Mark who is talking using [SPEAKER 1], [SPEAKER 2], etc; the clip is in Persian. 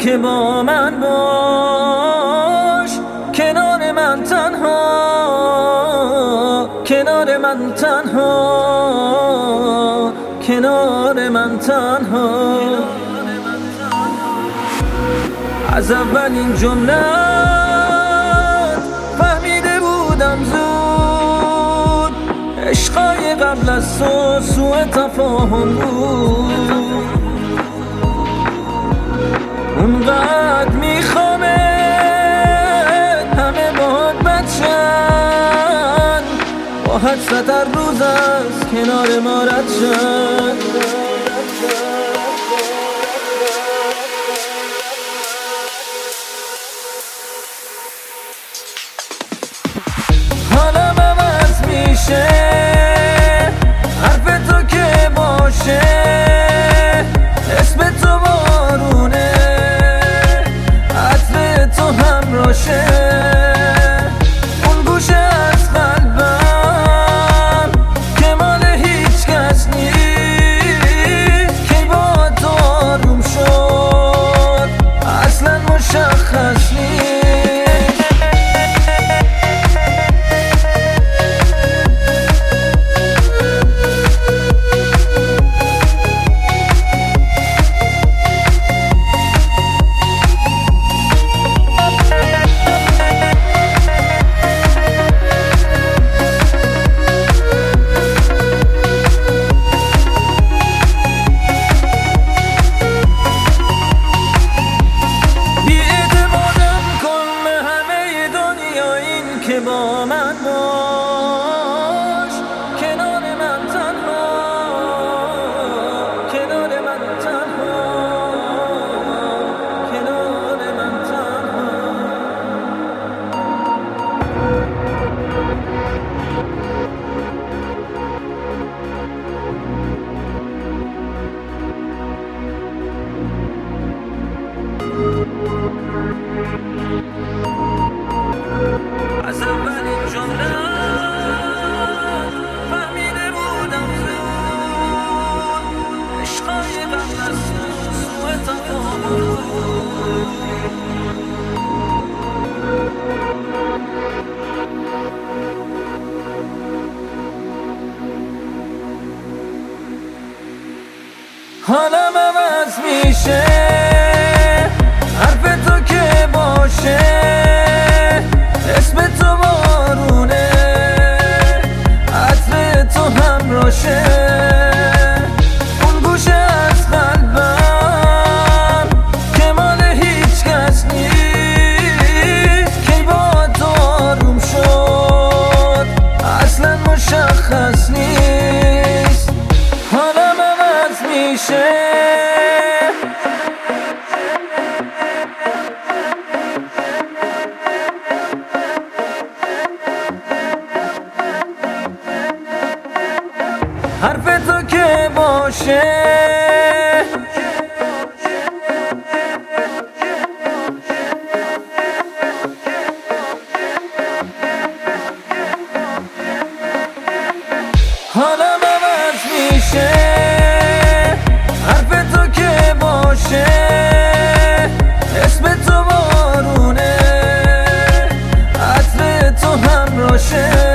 [SPEAKER 1] که با من باش، کنار من تنها، کنار من تنها، کنار من تنها. از اولین جمله فهمیده بودم زود، عشقای قبل از تو سوء تفاهم بود. اونقدر میخوامه همه باهات بچن، با حسرت هر روز از کنار ما رد شن. حالم عوض میشه حرف تو که باشه، اسم تو بارونه، عطر تو همراشه. اون گوشه از قلبم که مال هیچ کس نیست، که با تو آروم شد اصلا مشخص نیست. که با من باش، کنار من تنها، کنار من تنها، کنار من تنها. از اولین جمله فهمیده بودم زود، عشقای قبل از تو سوء تفاهم. حالم عوض میشه حرف تو که باشه، اسم تو بارونه، عطر تو همراشه. اون گوشه از قلبم که مال هیچ کس نیست، که با تو آروم شد اصلا مشخص نیست. حالم عوض میشه حرف تو که باشه، حالم عوض میشه حرف تو که باشه، اسم تو بارونه، عطر تو همراشه.